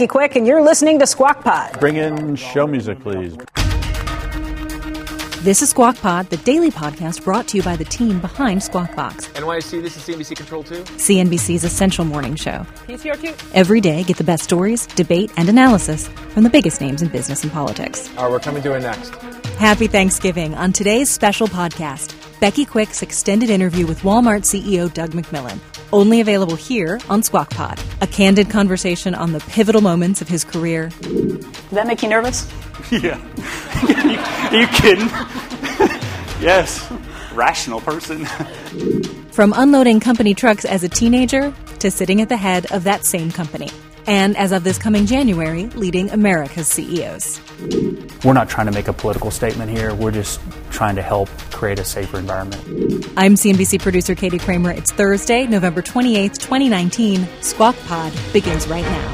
Becky Quick, and you're listening to Squawk Pod. Bring in show music, please. This is Squawk Pod, the daily podcast brought to you by the team behind Squawk Box. NYC, this is CNBC Control 2. CNBC's essential morning show. PCR2. Every day, get the best stories, debate, and analysis from the biggest names in business and politics. All right, we're coming to it next. Happy Thanksgiving. On today's special podcast, Becky Quick's extended interview with Walmart CEO Doug McMillon. Only available here on Squawk Pod. A candid conversation on the pivotal moments of his career. Does that make you nervous? Yeah. Are you kidding? Yes. Rational person. From unloading company trucks as a teenager to sitting at the head of that same company. And as of this coming January, leading America's CEOs. We're not trying to make a political statement here. We're just trying to help create a safer environment. I'm CNBC producer Katie Kramer. It's Thursday, November 28th, 2019. Squawk Pod begins right now.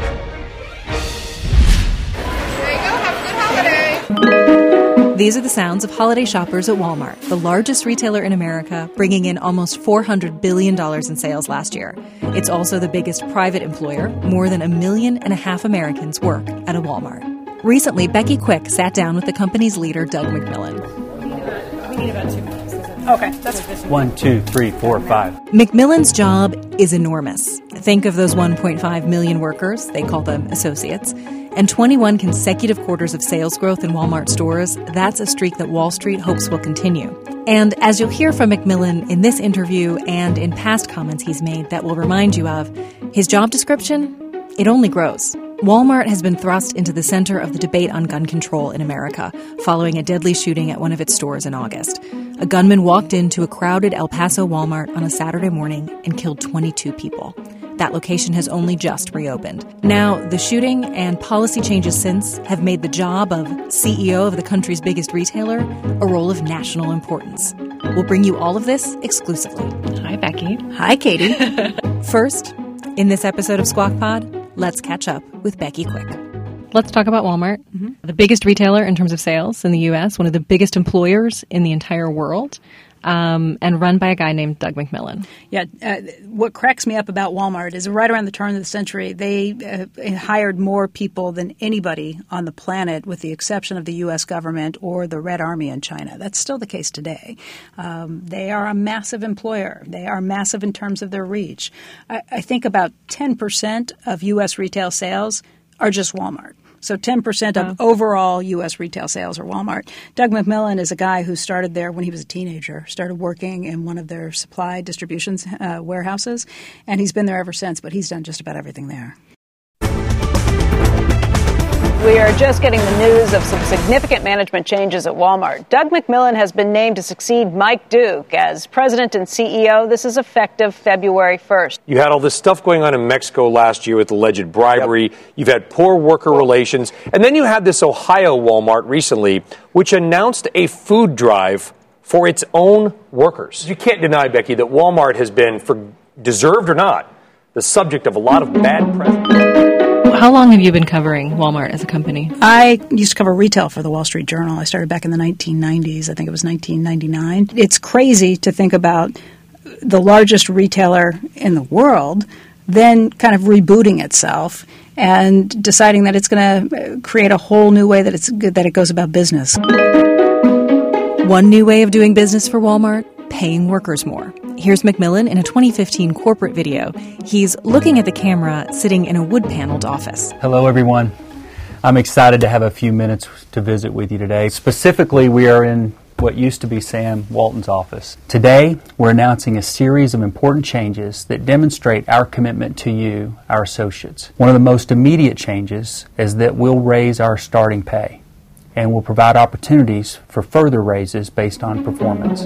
There you go. Have a good holiday. These are the sounds of holiday shoppers at Walmart, the largest retailer in America, bringing in almost $400 billion in sales last year. It's also the biggest private employer. More than 1.5 million Americans work at a Walmart. Recently, Becky Quick sat down with the company's leader, Doug McMillon. We need about 2 minutes. Okay, that's 1, 2, 3, 4, 5. McMillon's job is enormous. Think of those 1.5 million workers, they call them associates, and 21 consecutive quarters of sales growth in Walmart stores. That's a streak that Wall Street hopes will continue. And as you'll hear from McMillon in this interview and in past comments he's made that will remind you of, his job description, it only grows. Walmart has been thrust into the center of the debate on gun control in America, following a deadly shooting at one of its stores in August. A gunman walked into a crowded El Paso Walmart on a Saturday morning and killed 22 people. That location has only just reopened. Now, the shooting and policy changes since have made the job of CEO of the country's biggest retailer a role of national importance. We'll bring you all of this exclusively. Hi, Becky. Hi, Katie. First, in this episode of Squawk Pod, let's catch up with Becky Quick. Let's talk about Walmart, the biggest retailer in terms of sales in the U.S., one of the biggest employers in the entire world, and run by a guy named Doug McMillon. Yeah, what cracks me up about Walmart is right around the turn of the century, they hired more people than anybody on the planet, with the exception of the U.S. government or the Red Army in China. That's still the case today. They are a massive employer. They are massive in terms of their reach. I think about 10% of U.S. retail sales are just Walmart. So 10% of overall U.S. retail sales are Walmart. Doug McMillon is a guy who started there when he was a teenager, started working in one of their supply distribution warehouses, and he's been there ever since, but he's done just about everything there. We are just getting the news of some significant management changes at Walmart. Doug McMillon has been named to succeed Mike Duke as president and CEO. This is effective February 1st. You had all this stuff going on in Mexico last year with alleged bribery. Yep. You've had poor worker relations. And then you had this Ohio Walmart recently, which announced a food drive for its own workers. You can't deny, Becky, that Walmart has been, for deserved or not, the subject of a lot of bad press. How long have you been covering Walmart as a company? I used to cover retail for the Wall Street Journal. I started back in the 1990s. I think it was 1999. It's crazy to think about the largest retailer in the world then kind of rebooting itself and deciding that it's going to create a whole new way that it goes about business. One new way of doing business for Walmart: paying workers more. Here's McMillon in a 2015 corporate video. He's looking at the camera, sitting in a wood-paneled office. Hello, everyone. I'm excited to have a few minutes to visit with you today. Specifically, we are in what used to be Sam Walton's office. Today, we're announcing a series of important changes that demonstrate our commitment to you, our associates. One of the most immediate changes is that we'll raise our starting pay, and we'll provide opportunities for further raises based on performance.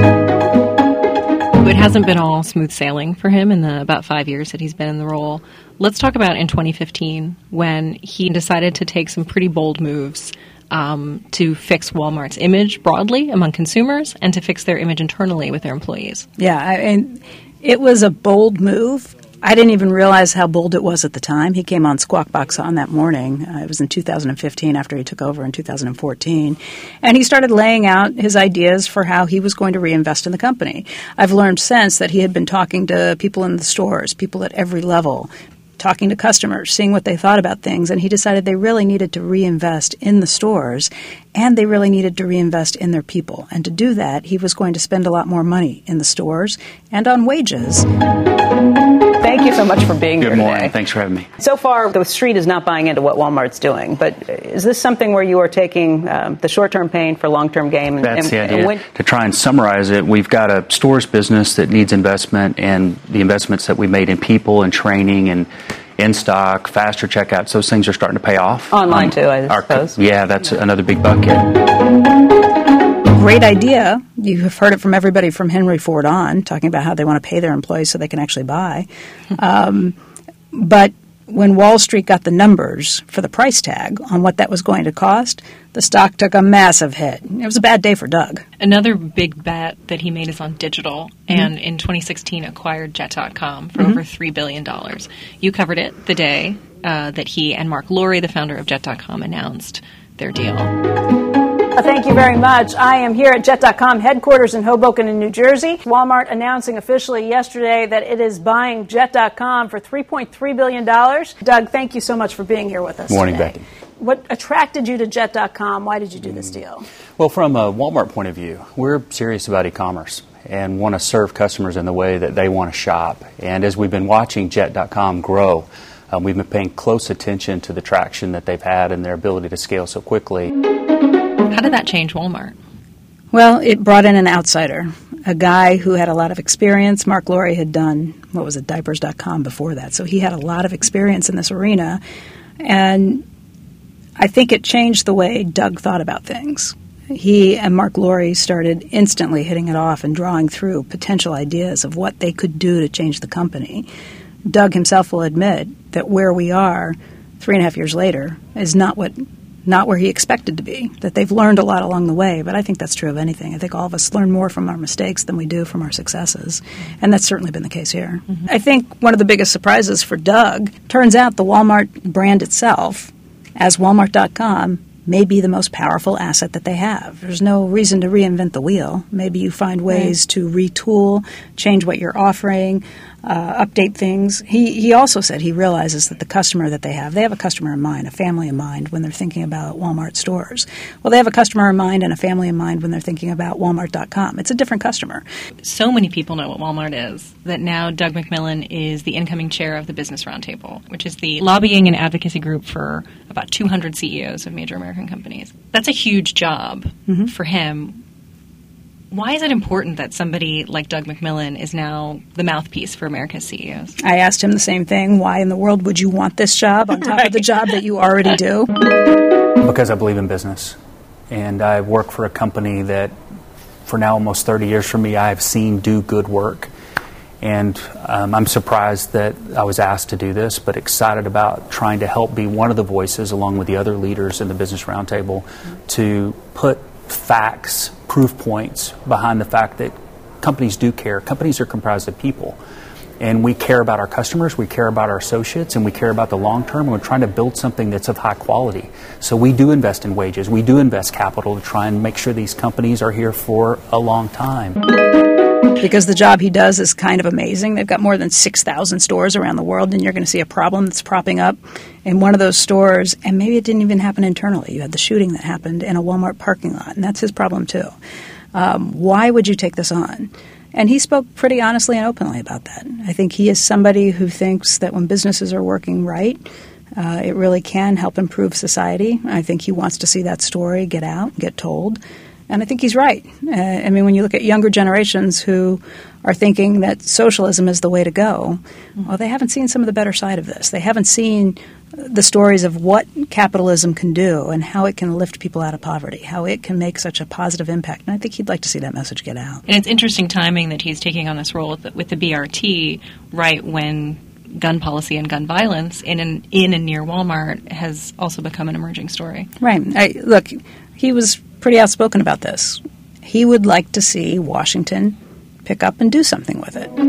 It hasn't been all smooth sailing for him in the about 5 years that he's been in the role. Let's talk about in 2015 when he decided to take some pretty bold moves to fix Walmart's image broadly among consumers and to fix their image internally with their employees. Yeah, and it was a bold move. I didn't even realize how bold it was at the time. He came on Squawk Box on that morning. It was in 2015 after he took over in 2014. And he started laying out his ideas for how he was going to reinvest in the company. I've learned since that he had been talking to people in the stores, people at every level, talking to customers, seeing what they thought about things, and he decided they really needed to reinvest in the stores and they really needed to reinvest in their people. And to do that, he was going to spend a lot more money in the stores and on wages. Thank you so much for being here Good morning. today. Thanks for having me. So far, the street is not buying into what Walmart's doing, but is this something where you are taking the short-term pain for long-term gain? That's the idea. To try and summarize it, we've got a stores business that needs investment, and the investments that we made in people and training and in-stock, faster checkouts, those things are starting to pay off. Online, too, I suppose. Yeah, that's another big bucket. Great idea. You have heard it from everybody from Henry Ford on, talking about how they want to pay their employees so they can actually buy. But when Wall Street got the numbers for the price tag on what that was going to cost, the stock took a massive hit. It was a bad day for Doug. Another big bet that he made is on digital, and in 2016 acquired Jet.com for over $3 billion. You covered it the day that he and Mark Lowry, the founder of Jet.com, announced their deal. Thank you very much. I am here at Jet.com headquarters in Hoboken in New Jersey. Walmart announcing officially yesterday that it is buying Jet.com for $3.3 billion. Doug, thank you so much for being here with us Morning, today. Becky. What attracted you to Jet.com? Why did you do this deal? Well, from a Walmart point of view, we're serious about e-commerce and want to serve customers in the way that they want to shop. And as we've been watching Jet.com grow, we've been paying close attention to the traction that they've had and their ability to scale so quickly. How did that change Walmart? Well, it brought in an outsider, a guy who had a lot of experience. Mark Lowry had done, Diapers.com before that. So he had a lot of experience in this arena. And I think it changed the way Doug thought about things. He and Mark Lowry started instantly hitting it off and drawing through potential ideas of what they could do to change the company. Doug himself will admit that where we are 3.5 years later is not where he expected to be, that they've learned a lot along the way, but I think that's true of anything. I think all of us learn more from our mistakes than we do from our successes, and that's certainly been the case here. I think one of the biggest surprises for Doug, turns out the Walmart brand itself, as Walmart.com, may be the most powerful asset that they have. There's no reason to reinvent the wheel. Maybe you find ways to retool, change what you're offering, update things. He also said he realizes that the customer that they have a customer in mind, a family in mind when they're thinking about Walmart stores. Well, they have a customer in mind and a family in mind when they're thinking about Walmart.com. It's a different customer. So many people know what Walmart is that now Doug McMillon is the incoming chair of the Business Roundtable, which is the lobbying and advocacy group for about 200 CEOs of major American companies. That's a huge job for him. Why is it important that somebody like Doug McMillon is now the mouthpiece for America's CEOs? I asked him the same thing. Why in the world would you want this job on top of the job that you already do? Because I believe in business. And I work for a company that, for now almost 30 years for me, I've seen do good work. And I'm surprised that I was asked to do this, but excited about trying to help be one of the voices, along with the other leaders in the Business Roundtable, to put facts, proof points behind the fact that companies do care. Companies are comprised of people. And we care about our customers, we care about our associates, and we care about the long term, and we're trying to build something that's of high quality. So we do invest in wages, we do invest capital to try and make sure these companies are here for a long time. Because the job he does is kind of amazing. They've got more than 6,000 stores around the world, and you're going to see a problem that's propping up in one of those stores, and maybe it didn't even happen internally. You had the shooting that happened in a Walmart parking lot, and that's his problem too. Why would you take this on? And he spoke pretty honestly and openly about that. I think he is somebody who thinks that when businesses are working right, it really can help improve society. I think he wants to see that story get out, get told. And I think he's right. I mean, when you look at younger generations who are thinking that socialism is the way to go, well, they haven't seen some of the better side of this. They haven't seen the stories of what capitalism can do and how it can lift people out of poverty, how it can make such a positive impact. And I think he'd like to see that message get out. And it's interesting timing that he's taking on this role with the BRT right when gun policy and gun violence in and near Walmart has also become an emerging story. Right. Look, he was pretty outspoken about this. He would like to see Washington pick up and do something with it.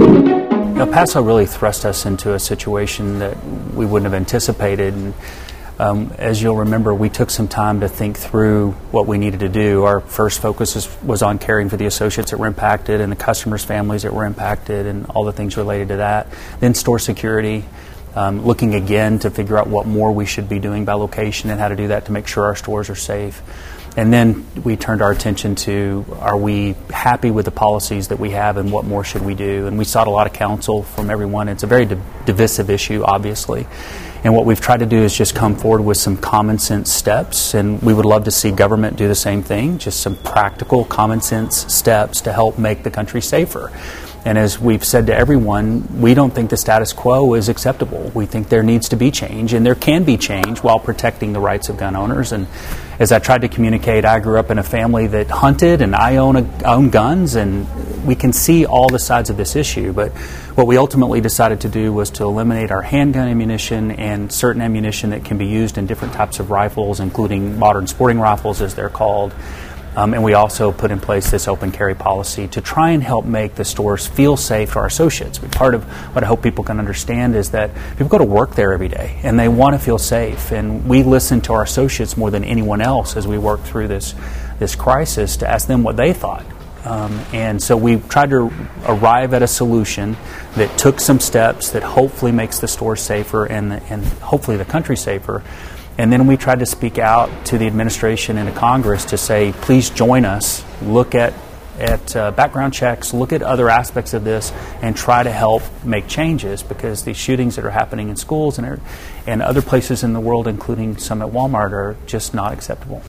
El Paso really thrust us into a situation that we wouldn't have anticipated. And, as you'll remember, we took some time to think through what we needed to do. Our first focus was on caring for the associates that were impacted and the customers' families that were impacted and all the things related to that. Then store security. looking again to figure out what more we should be doing by location and how to do that to make sure our stores are safe. And then we turned our attention to, are we happy with the policies that we have and what more should we do? And we sought a lot of counsel from everyone. It's a very divisive issue, obviously. And what we've tried to do is just come forward with some common sense steps, and we would love to see government do the same thing, just some practical common sense steps to help make the country safer. And as we've said to everyone, we don't think the status quo is acceptable. We think there needs to be change, and there can be change while protecting the rights of gun owners. And as I tried to communicate, I grew up in a family that hunted, and I own guns, and we can see all the sides of this issue. But what we ultimately decided to do was to eliminate our handgun ammunition and certain ammunition that can be used in different types of rifles, including modern sporting rifles, as they're called. And we also put in place this open carry policy to try and help make the stores feel safe to our associates. But part of what I hope people can understand is that people go to work there every day and they want to feel safe. And we listen to our associates more than anyone else as we work through this crisis to ask them what they thought. And so we tried to arrive at a solution that took some steps that hopefully makes the stores safer and hopefully the country safer. And then we tried to speak out to the administration and to Congress to say, please join us, look at background checks, look at other aspects of this, and try to help make changes, because these shootings that are happening in schools and other places in the world, including some at Walmart, are just not acceptable.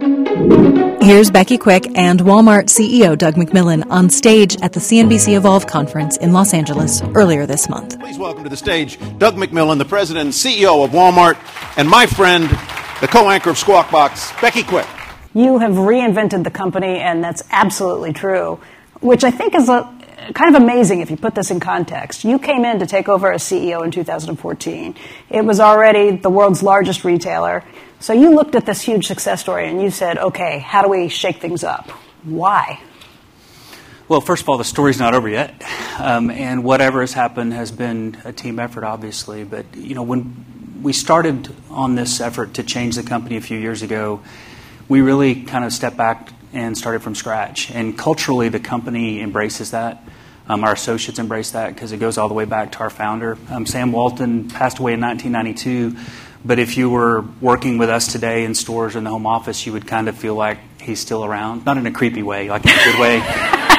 Here's Becky Quick and Walmart CEO Doug McMillon on stage at the CNBC Evolve conference in Los Angeles earlier this month. Please welcome to the stage Doug McMillon, the president and CEO of Walmart, and my friend, the co-anchor of Squawk Box, Becky Quick. You have reinvented the company, and that's absolutely true, which I think is kind of amazing if you put this in context. You came in to take over as CEO in 2014. It was already the world's largest retailer. So you looked at this huge success story and you said, okay, how do we shake things up? Why? Well, first of all, the story's not over yet. And whatever has happened has been a team effort, obviously. But, when we started on this effort to change the company a few years ago, we really kind of stepped back and started from scratch. And culturally, the company embraces that. Our associates embrace that because it goes all the way back to our founder. Sam Walton passed away in 1992. But if you were working with us today in stores or in the home office, you would kind of feel like he's still around. Not in a creepy way, like in a good way.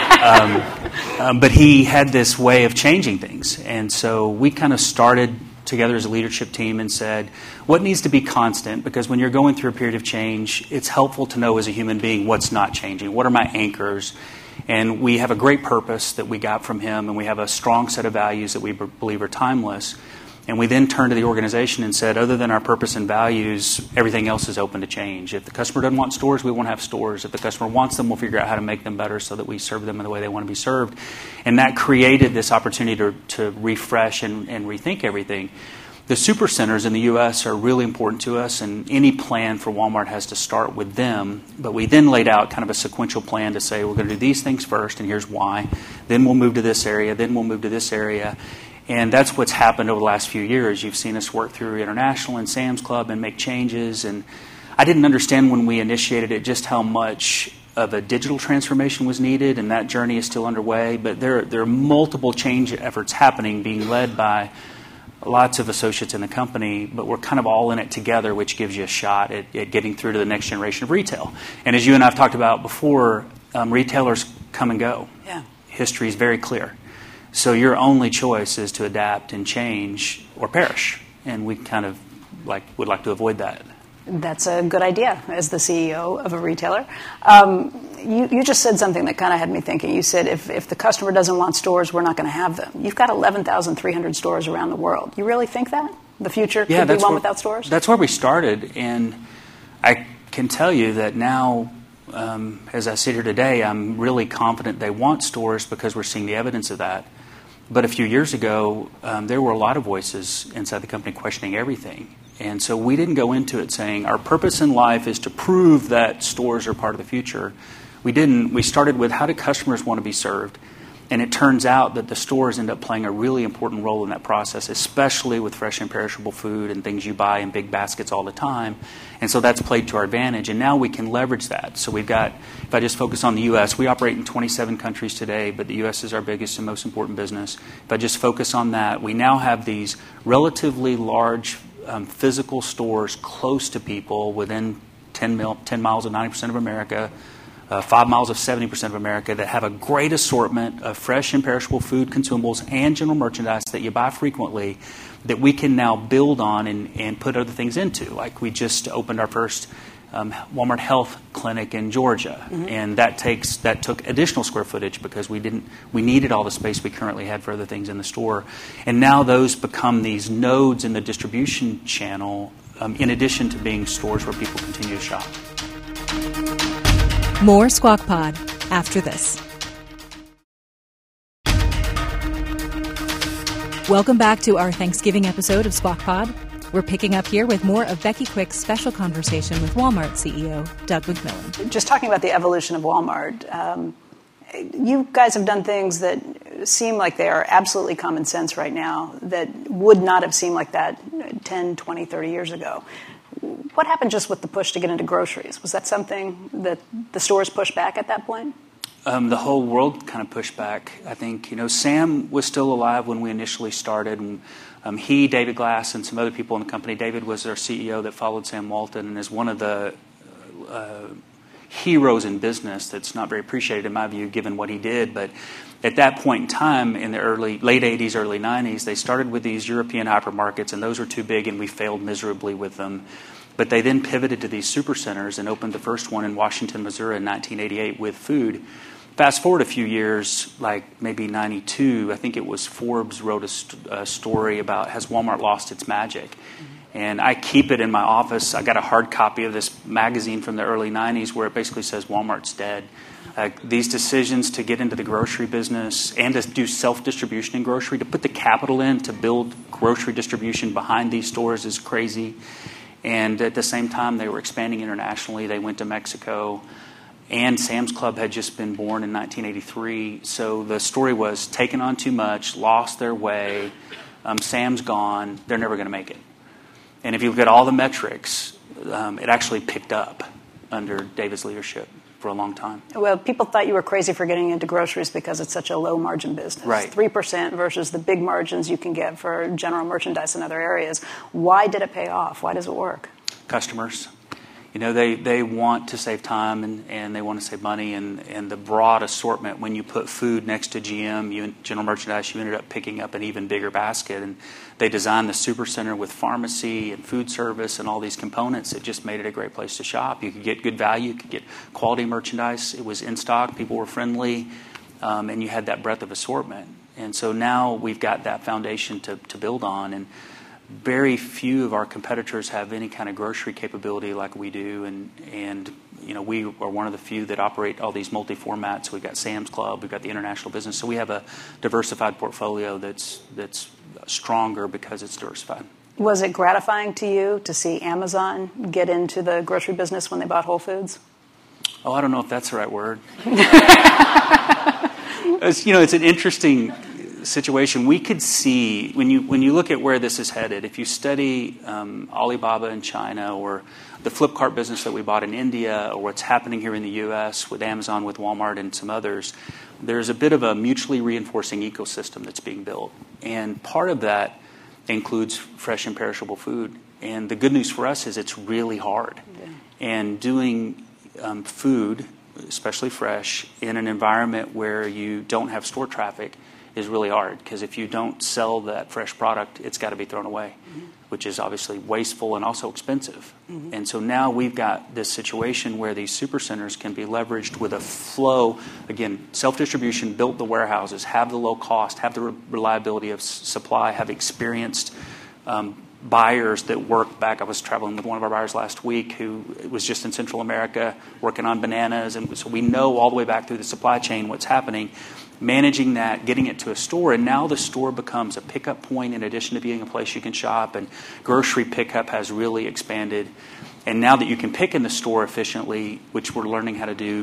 But he had this way of changing things. And so we kind of started together as a leadership team and said, what needs to be constant? Because when you're going through a period of change, it's helpful to know as a human being what's not changing. What are my anchors? And we have a great purpose that we got from him, and we have a strong set of values that we believe are timeless. And we then turned to the organization and said, other than our purpose and values, everything else is open to change. If the customer doesn't want stores, we won't have stores. If the customer wants them, we'll figure out how to make them better so that we serve them in the way they want to be served. And that created this opportunity to refresh and rethink everything. The supercenters in the U.S. are really important to us, and any plan for Walmart has to start with them. But we then laid out kind of a sequential plan to say, we're going to do these things first, and here's why. Then we'll move to this area. Then we'll move to this area. And that's what's happened over the last few years. You've seen us work through International and Sam's Club and make changes. And I didn't understand when we initiated it just how much of a digital transformation was needed, and that journey is still underway. But there are multiple change efforts happening, being led by lots of associates in the company, but we're kind of all in it together, which gives you a shot at getting through to the next generation of retail. And as you and I have talked about before, retailers come and go. Yeah. History is very clear. So your only choice is to adapt and change or perish. And we kind of would like to avoid that. That's a good idea as the CEO of a retailer. You just said something that kind of had me thinking. You said if the customer doesn't want stores, we're not going to have them. You've got 11,300 stores around the world. You really think that? The future could be one without stores? That's where we started. And I can tell you that now, as I sit here today, I'm really confident they want stores because we're seeing the evidence of that. But a few years ago, there were a lot of voices inside the company questioning everything. And so we didn't go into it saying our purpose in life is to prove that stores are part of the future. We didn't. We started with how do customers want to be served? And it turns out that the stores end up playing a really important role in that process, especially with fresh and perishable food and things you buy in big baskets all the time. And so that's played to our advantage. And now we can leverage that. So we've got, if I just focus on the U.S., we operate in 27 countries today, but the U.S. is our biggest and most important business. If I just focus on that, we now have these relatively large physical stores close to people within 10 miles of 90% of America, 5 miles of 70% of America, that have a great assortment of fresh and perishable food, consumables, and general merchandise that you buy frequently that we can now build on and put other things into. Like we just opened our first Walmart Health clinic in Georgia, and that took additional square footage because we needed all the space we currently had for other things in the store. And now those become these nodes in the distribution channel, in addition to being stores where people continue to shop. More Squawk Pod after this. Welcome back to our Thanksgiving episode of Squawk Pod. We're picking up here with more of Becky Quick's special conversation with Walmart CEO Doug McMillon. Just talking about the evolution of Walmart, you guys have done things that seem like they are absolutely common sense right now that would not have seemed like that 10, 20, 30 years ago. What happened just with the push to get into groceries? Was that something that the stores pushed back at that point? The whole world kind of pushed back. I think, Sam was still alive when we initially started. And, he, David Glass, and some other people in the company. David was our CEO that followed Sam Walton and is one of the heroes in business that's not very appreciated, in my view, given what he did. But at that point in time, in the late 80s, early 90s, they started with these European hypermarkets, and those were too big, and we failed miserably with them. But they then pivoted to these supercenters and opened the first one in Washington, Missouri in 1988 with food. Fast forward a few years, like maybe 92, I think it was Forbes wrote a story about, has Walmart lost its magic? And I keep it in my office. I got a hard copy of this magazine from the early 90s where it basically says Walmart's dead. These decisions to get into the grocery business and to do self-distribution in grocery, to put the capital in to build grocery distribution behind these stores is crazy. And at the same time, they were expanding internationally. They went to Mexico. And Sam's Club had just been born in 1983. So the story was taken on too much, lost their way, Sam's gone, they're never going to make it. And if you look at all the metrics, it actually picked up under David's leadership for a long time. Well, people thought you were crazy for getting into groceries because it's such a low-margin business. Right. 3% versus the big margins you can get for general merchandise in other areas. Why did it pay off? Why does it work? Customers. They want to save time and they want to save money, and the broad assortment. When you put food next to GM, general merchandise, you ended up picking up an even bigger basket. And they designed the supercenter with pharmacy and food service and all these components. It just made it a great place to shop. You could get good value, you could get quality merchandise. It was in stock, people were friendly, and you had that breadth of assortment. And so now we've got that foundation to build on. And very few of our competitors have any kind of grocery capability like we do, and we are one of the few that operate all these multi-formats. We've got Sam's Club, we've got the international business, so we have a diversified portfolio that's stronger because it's diversified. Was it gratifying to you to see Amazon get into the grocery business when they bought Whole Foods? Oh, I don't know if that's the right word. It's an interesting situation. We could see when you look at where this is headed. If you study Alibaba in China, or the Flipkart business that we bought in India, or what's happening here in the U.S. with Amazon, with Walmart, and some others, there's a bit of a mutually reinforcing ecosystem that's being built, and part of that includes fresh and perishable food. And the good news for us is it's really hard, and doing food, especially fresh, in an environment where you don't have store traffic is really hard, because if you don't sell that fresh product, it's got to be thrown away, which is obviously wasteful and also expensive. And so now we've got this situation where these supercenters can be leveraged with a flow. Again, self-distribution, built the warehouses, have the low cost, have the reliability of supply, have experienced buyers that work back. I was traveling with one of our buyers last week who was just in Central America working on bananas, and so we know all the way back through the supply chain what's happening. Managing that, getting it to a store, and now the store becomes a pickup point in addition to being a place you can shop, and grocery pickup has really expanded. And now that you can pick in the store efficiently, which we're learning how to do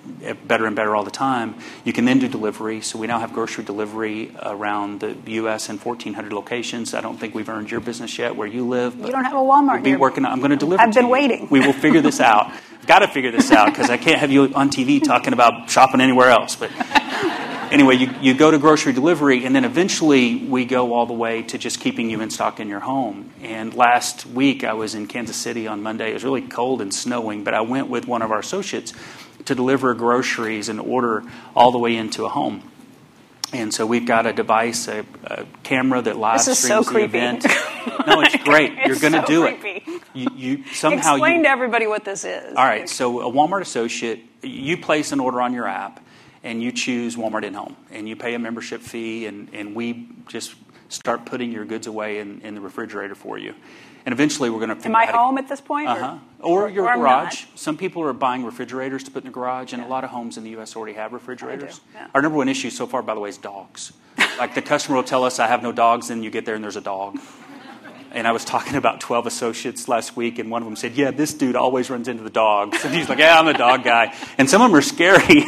better and better all the time. You can then do delivery. So we now have grocery delivery around the U.S. in 1,400 locations. I don't think we've earned your business yet where you live. You don't have a Walmart. We'll be working on, I'm going to deliver. I've been you. waiting. We will figure this out. I've got to figure this out because I can't have you on TV talking about shopping anywhere else. But anyway, you go to grocery delivery, and then eventually we go all the way to just keeping you in stock in your home. And last week I was in Kansas City on Monday. It was really cold and snowing, but I went with one of our associates to deliver groceries and order all the way into a home. And so we've got a device, a camera that live streams so the creepy. event. No, it's great. You're going to do creepy. it. You somehow explain to everybody what this is. All right. So a Walmart associate, you place an order on your app, and you choose Walmart InHome, and you pay a membership fee, and we just start putting your goods away in the refrigerator for you. And eventually we're going to... Am I home at this point? Or your or garage. Some people are buying refrigerators to put in the garage, and a lot of homes in the U.S. already have refrigerators. Yeah. Our number one issue so far, by the way, is dogs. Like the customer will tell us, I have no dogs, and you get there and there's a dog. And I was talking about 12 associates last week, and one of them said, yeah, this dude always runs into the dogs. And he's like, yeah, I'm the dog guy. And some of them are scary.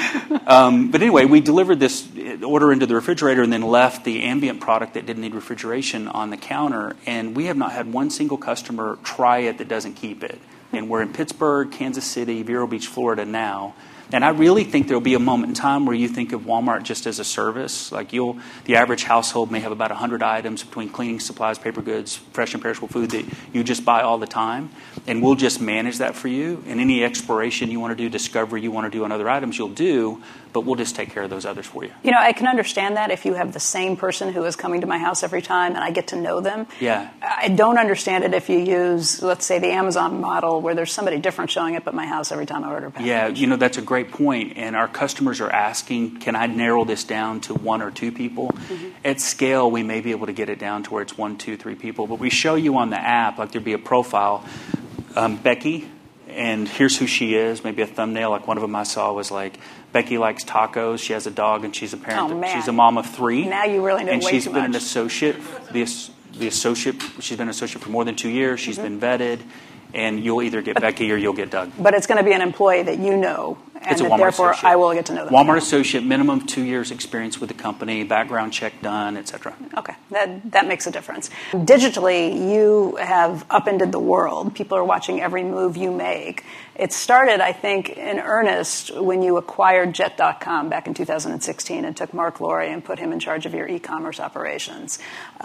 But anyway, we delivered this order into the refrigerator and then left the ambient product that didn't need refrigeration on the counter. And we have not had one single customer try it that doesn't keep it. And we're in Pittsburgh, Kansas City, Vero Beach, Florida now. And I really think there will be a moment in time where you think of Walmart just as a service. Like the average household may have about 100 items between cleaning supplies, paper goods, fresh and perishable food that you just buy all the time. And we'll just manage that for you. And any exploration you want to do, discovery you want to do on other items, you'll do. But we'll just take care of those others for you. You know, I can understand that if you have the same person who is coming to my house every time and I get to know them. Yeah. I don't understand it if you use, let's say, the Amazon model where there's somebody different showing up at my house every time I order a package. Yeah, you know, that's a great point. And our customers are asking, can I narrow this down to one or two people? Mm-hmm. At scale, we may be able to get it down to where it's 1, 2, 3 people. But we show you on the app, like there'd be a profile, Becky, and here's who she is. Maybe a thumbnail, like one of them I saw was like, Becky likes tacos. She has a dog, and she's a parent. Oh, man. She's a mom of 3. Now you really know way too much. And she's been an associate. The associate. She's been an associate for more than 2 years. She's been vetted, and you'll either get Becky or you'll get Doug. But it's going to be an employee that you know, and it's a that Walmart therefore associate. I will get to know them. Walmart associate, minimum 2 years experience with the company, background check done, etc. Okay, that makes a difference. Digitally, you have upended the world. People are watching every move you make. It started, I think, in earnest when you acquired Jet.com back in 2016 and took Mark Laurie and put him in charge of your e-commerce operations.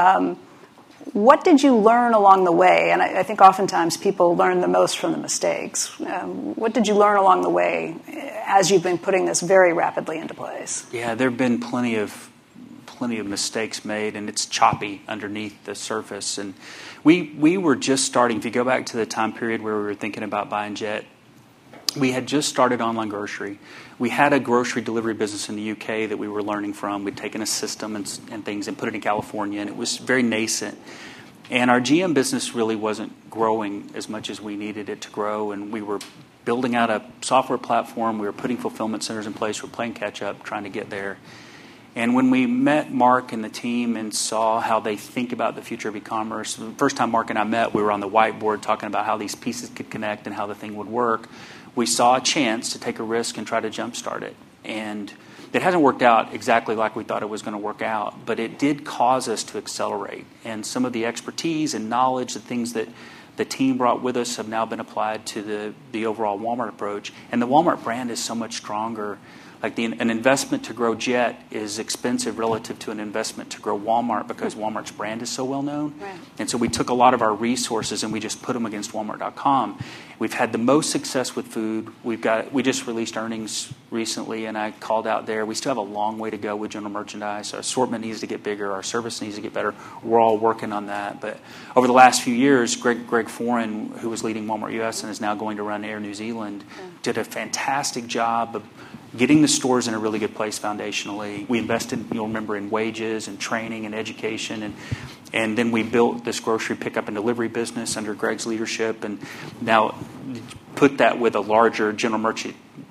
What did you learn along the way? And I think oftentimes people learn the most from the mistakes. What did you learn along the way as you've been putting this very rapidly into place? Yeah, there have been plenty of mistakes made, and it's choppy underneath the surface. And we were just starting. If you go back to the time period where we were thinking about buying Jet, we had just started online grocery. We had a grocery delivery business in the UK that we were learning from. We'd taken a system and things and put it in California, and it was very nascent. And our GM business really wasn't growing as much as we needed it to grow, and we were building out a software platform. We were putting fulfillment centers in place. We were playing catch-up, trying to get there. And when we met Mark and the team and saw how they think about the future of e-commerce, the first time Mark and I met, we were on the whiteboard talking about how these pieces could connect and how the thing would work. We saw a chance to take a risk and try to jumpstart it. And it hasn't worked out exactly like we thought it was going to work out, but it did cause us to accelerate. And some of the expertise and knowledge, the things that the team brought with us have now been applied to the overall Walmart approach. And the Walmart brand is so much stronger. Like an investment to grow Jet is expensive relative to an investment to grow Walmart because Walmart's brand is so well known. Right. And so we took a lot of our resources and we just put them against Walmart.com. We've had the most success with food. We just released earnings recently, and I called out there. We still have a long way to go with general merchandise. Our assortment needs to get bigger. Our service needs to get better. We're all working on that. But over the last few years, Greg Foran, who was leading Walmart US and is now going to run Air New Zealand, did a fantastic job of getting the stores in a really good place foundationally. We invested, you'll remember, in wages and training and education, and then we built this grocery pickup and delivery business under Greg's leadership, and now put that with a larger general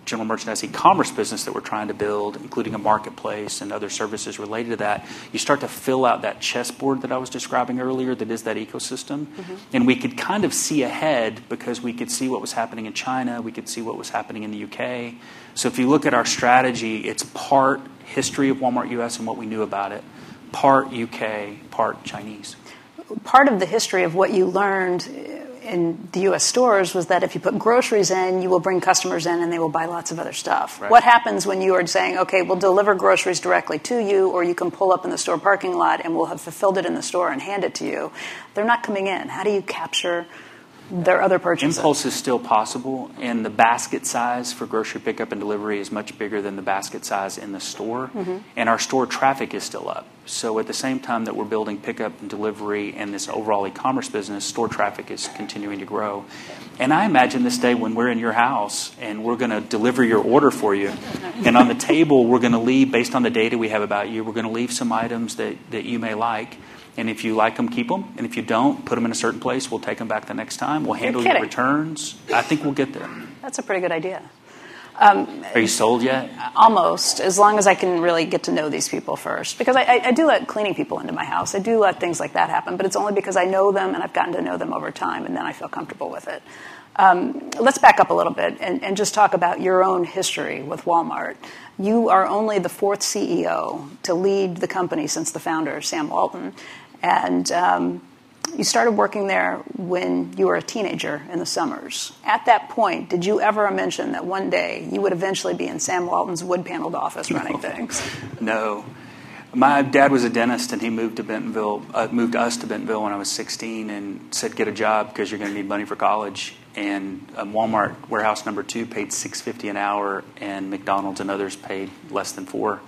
general merchandise e-commerce business that we're trying to build, including a marketplace and other services related to that, you start to fill out that chessboard that I was describing earlier that is that ecosystem. And we could kind of see ahead because we could see what was happening in China, we could see what was happening in the UK. So if you look at our strategy, it's part history of Walmart US and what we knew about it, part UK, part Chinese. Part of the history of what you learned in the U.S. stores was that if you put groceries in, you will bring customers in and they will buy lots of other stuff. Right. What happens when you are saying, okay, we'll deliver groceries directly to you, or you can pull up in the store parking lot and we'll have fulfilled it in the store and hand it to you? They're not coming in. How do you capture their other purchases? Impulse is still possible, and the basket size for grocery pickup and delivery is much bigger than the basket size in the store, and our store traffic is still up. So at the same time that we're building pickup and delivery and this overall e-commerce business, store traffic is continuing to grow. And I imagine this day when we're in your house and we're going to deliver your order for you, and on the table we're going to leave, based on the data we have about you, we're going to leave some items that you may like. And if you like them, keep them. And if you don't, put them in a certain place. We'll take them back the next time. We'll handle your returns. I think we'll get there. That's a pretty good idea. Are you sold yet? Almost, as long as I can really get to know these people first. Because I do let cleaning people into my house. I do let things like that happen. But it's only because I know them and I've gotten to know them over time, and then I feel comfortable with it. Let's back up a little bit and just talk about your own history with Walmart. You are only the fourth CEO to lead the company since the founder, Sam Walton. And you started working there when you were a teenager in the summers. At that point, did you ever mention that one day you would eventually be in Sam Walton's wood-paneled office running things? No. My dad was a dentist, and he moved to Bentonville, moved us to Bentonville when I was 16, and said, "Get a job because you're going to need money for college." And Walmart warehouse number 2 paid $6.50 an hour, and McDonald's and others paid less than $4.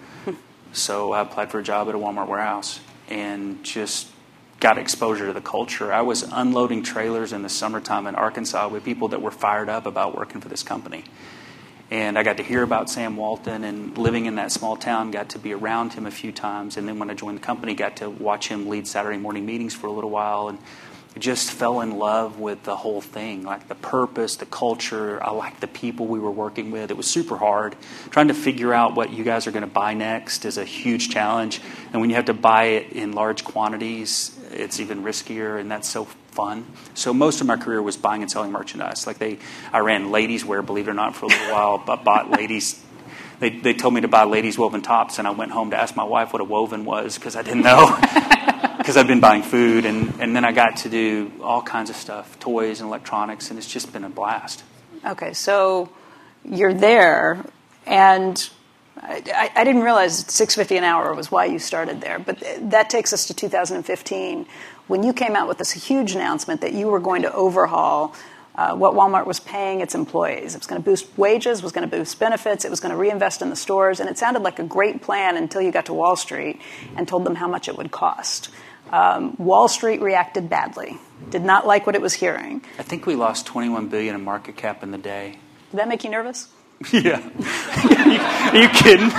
So I applied for a job at a Walmart warehouse and just got exposure to the culture. I was unloading trailers in the summertime in Arkansas with people that were fired up about working for this company. And I got to hear about Sam Walton, and living in that small town, got to be around him a few times. And then when I joined the company, got to watch him lead Saturday morning meetings for a little while, and just fell in love with the whole thing, like the purpose, the culture. I liked the people we were working with. It was super hard. Trying to figure out what you guys are going to buy next is a huge challenge. And when you have to buy it in large quantities, it's even riskier, and that's so fun. So most of my career was buying and selling merchandise. I ran ladies wear, believe it or not, for a little while, but bought ladies. They told me to buy ladies woven tops, and I went home to ask my wife what a woven was because I didn't know. Because I'd been buying food, and then I got to do all kinds of stuff, toys and electronics, and it's just been a blast. Okay, so you're there, and I didn't realize $6.50 an hour was why you started there, but that takes us to 2015, when you came out with this huge announcement that you were going to overhaul what Walmart was paying its employees. It was going to boost wages, was going to boost benefits, it was going to reinvest in the stores, and it sounded like a great plan until you got to Wall Street and told them how much it would cost. Wall Street reacted badly, did not like what it was hearing. I think we lost $21 billion in market cap in the day. Did that make you nervous? Yeah. Are you kidding?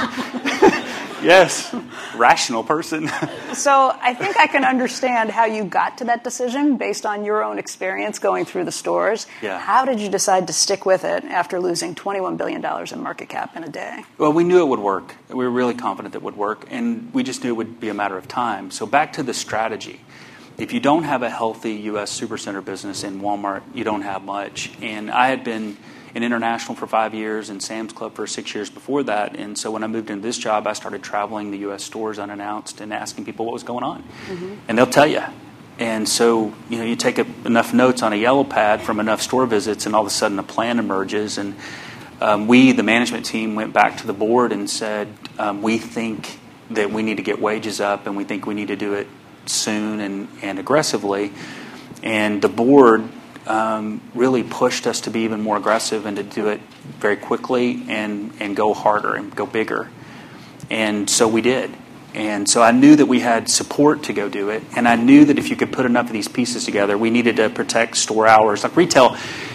Yes. Rational person. So I think I can understand how you got to that decision based on your own experience going through the stores. Yeah. How did you decide to stick with it after losing $21 billion in market cap in a day? Well, we knew it would work. We were really confident it would work, and we just knew it would be a matter of time. So back to the strategy. If you don't have a healthy U.S. supercenter business in Walmart, you don't have much. And I had been in international for 5 years and Sam's Club for 6 years before that. And so when I moved into this job, I started traveling the U.S. stores unannounced and asking people what was going on. Mm-hmm. And they'll tell you. And so, you take enough notes on a yellow pad from enough store visits, and all of a sudden a plan emerges. And we, the management team, went back to the board and said, we think that we need to get wages up, and we think we need to do it soon and aggressively. And the board really pushed us to be even more aggressive and to do it very quickly and go harder and go bigger. And so we did. And so I knew that we had support to go do it. And I knew that if you could put enough of these pieces together, we needed to protect store hours. Like retail,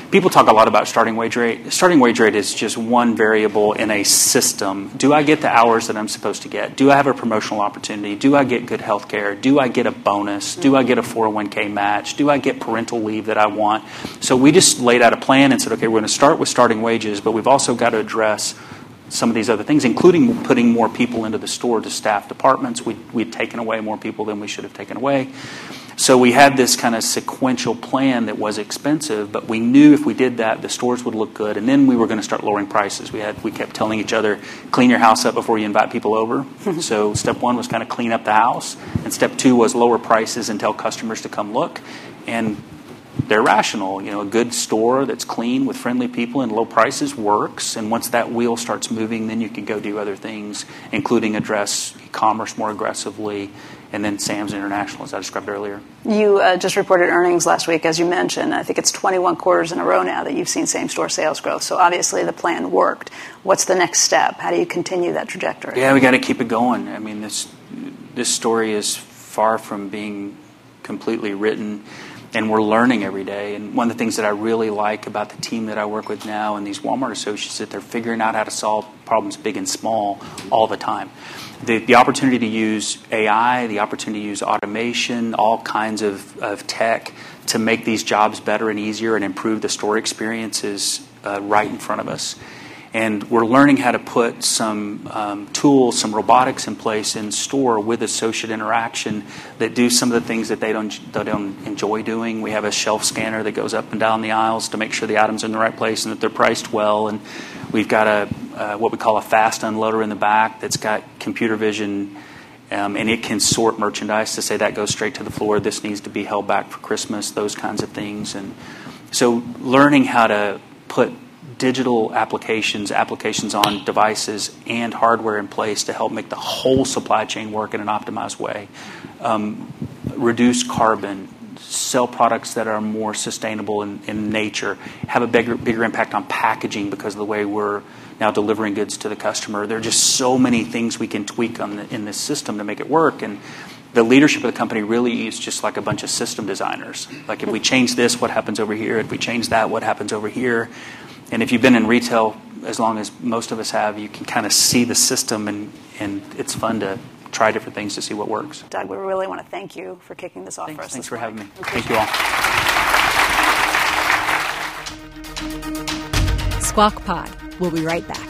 people talk a lot about starting wage rate. Starting wage rate is just one variable in a system. Do I get the hours that I'm supposed to get? Do I have a promotional opportunity? Do I get good health care? Do I get a bonus? Do I get a 401k match? Do I get parental leave that I want? So we just laid out a plan and said, okay, we're going to start with starting wages, but we've also got to address some of these other things, including putting more people into the store to staff departments. We'd taken away more people than we should have taken away. So we had this kind of sequential plan that was expensive, but we knew if we did that, the stores would look good, and then we were going to start lowering prices. We kept telling each other, clean your house up before you invite people over. So step one was kind of clean up the house, and step two was lower prices and tell customers to come look. And they're rational. You know, a good store that's clean with friendly people and low prices works. And once that wheel starts moving, then you can go do other things, including address e-commerce more aggressively, and then Sam's International, as I described earlier. You just reported earnings last week, as you mentioned. I think it's 21 quarters in a row now that you've seen same-store sales growth. So obviously the plan worked. What's the next step? How do you continue that trajectory? Yeah, we got to keep it going. I mean, this story is far from being completely written, and we're learning every day. And one of the things that I really like about the team that I work with now and these Walmart associates is that they're figuring out how to solve problems big and small all the time. The opportunity to use AI, the opportunity to use automation, all kinds of tech to make these jobs better and easier and improve the store experience is right in front of us. And we're learning how to put some tools, some robotics in place in store with associate interaction that do some of the things that they don't enjoy doing. We have a shelf scanner that goes up and down the aisles to make sure the items are in the right place and that they're priced well. And we've got what we call a fast unloader in the back that's got computer vision, and it can sort merchandise to say that goes straight to the floor. This needs to be held back for Christmas, those kinds of things. And so learning how to put digital applications on devices and hardware in place to help make the whole supply chain work in an optimized way, reduce carbon, sell products that are more sustainable in nature, have a bigger impact on packaging because of the way we're now delivering goods to the customer. There are just so many things we can tweak in this system to make it work. And the leadership of the company really is just like a bunch of system designers. Like if we change this, what happens over here? If we change that, what happens over here? And if you've been in retail as long as most of us have, you can kind of see the system, and it's fun to try different things to see what works. Doug, we really want to thank you for kicking this off for us. Thanks for having me. Thank you all. Squawk Pod. We'll be right back.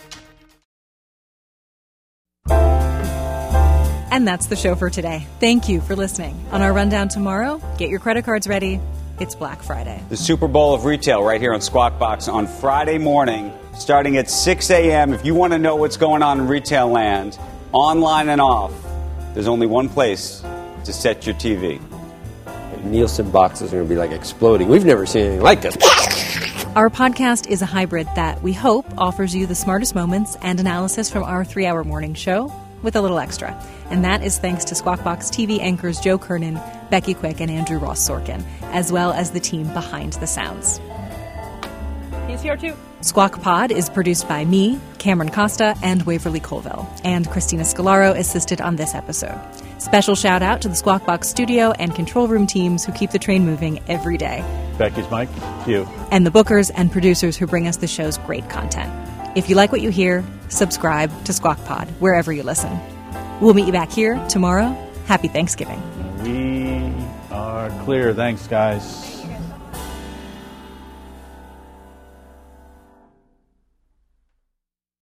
And that's the show for today. Thank you for listening. On our rundown tomorrow, get your credit cards ready. It's Black Friday. The Super Bowl of retail right here on Squawk Box on Friday morning, starting at 6 a.m. If you want to know what's going on in retail land, online and off, there's only one place to set your TV. Nielsen boxes are going to be like exploding. We've never seen anything like this. Our podcast is a hybrid that we hope offers you the smartest moments and analysis from our 3-hour morning show with a little extra. And that is thanks to Squawk Box TV anchors Joe Kernan, Becky Quick, and Andrew Ross Sorkin, as well as the team behind the sounds. He's here too. Squawk Pod is produced by me, Cameron Costa, and Waverly Colville, and Christina Scalaro assisted on this episode. Special shout out to the Squawk Box studio and control room teams who keep the train moving every day. Becky's mic, you. And the bookers and producers who bring us the show's great content. If you like what you hear, subscribe to Squawk Pod wherever you listen. We'll meet you back here tomorrow. Happy Thanksgiving. We are clear. Thanks, guys.